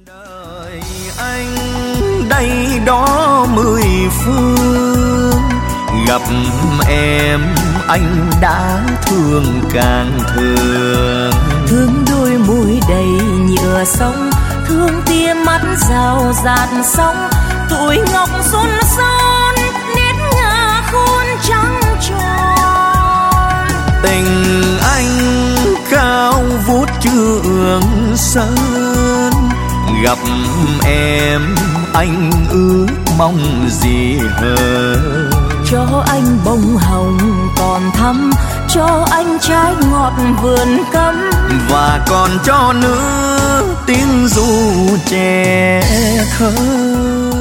Đời anh đây đó mười phương, gặp em anh đã thương càng thương. Thương đôi môi đầy nhựa sóng, thương tia mắt rào rạt sóng, tuổi ngọc xuân son nét ngà khôn trắng tròn. Tình anh cao vút trường sơn, gặp em anh ước mong gì hơn. Cho anh bông hồng còn thắm, cho anh trái ngọt vườn cấm, và còn cho nữa tiếng ru trẻ thơ.